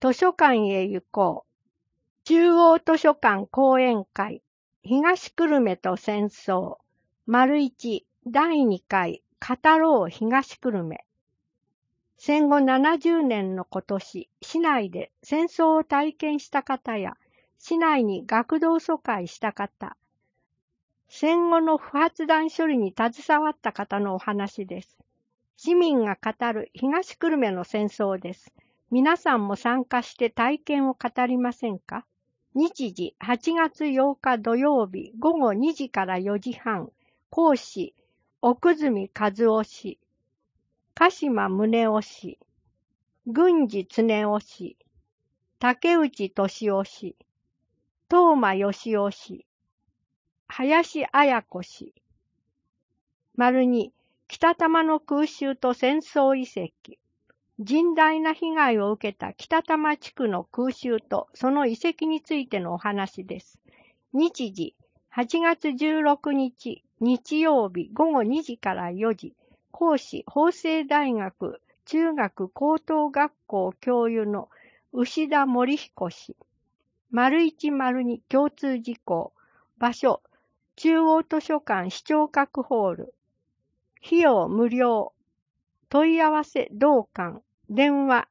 図書館へ行こう。中央図書館講演会。東久留米と戦争。1第2回。語ろう東久留米。戦後70年の今年、市内で戦争を体験した方や、市内に学童疎開した方、戦後の不発弾処理に携わった方のお話です。市民が語る東久留米の戦争です。皆さんも参加して体験を語りませんか？日時8月8日土曜日午後2時から4時半。講師、奥住和夫氏、鹿島宗夫氏、郡司恒夫氏、竹内俊夫氏、東間義夫氏、林彩子氏。2、北多摩の空襲と戦争遺跡。甚大な被害を受けた北多摩地区の空襲とその遺跡についてのお話です。日時、8月16日、日曜日午後2時から4時。講師、法政大学中学高等学校教諭の牛田森彦氏。102共通事項。場所、中央図書館視聴覚ホール。費用無料。問い合わせ同館。電話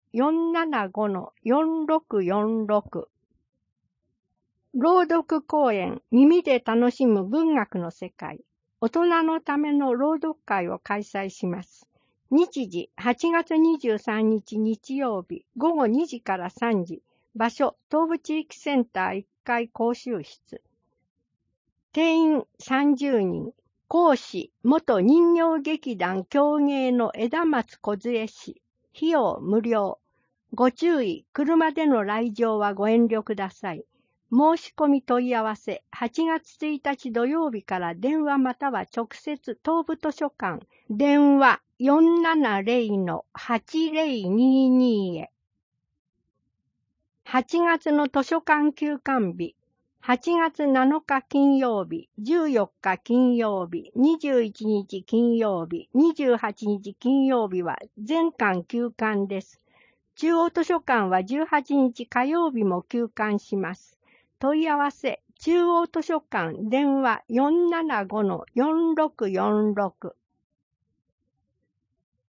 475-4646。朗読講演、耳で楽しむ文学の世界。大人のための朗読会を開催します。日時、8月23日日曜日、午後2時から3時。場所、東部地域センター1階講習室。定員30人。講師、元人形劇団狂芸の枝松梢氏。費用無料。ご注意、車での来場はご遠慮ください。申し込み問い合わせ、8月1日土曜日から電話または直接東部図書館、電話 470-8022 へ。8月の図書館休館日、8月7日金曜日、14日金曜日、21日金曜日、28日金曜日は全館休館です。中央図書館は18日火曜日も休館します。問い合わせ、中央図書館電話 475-4646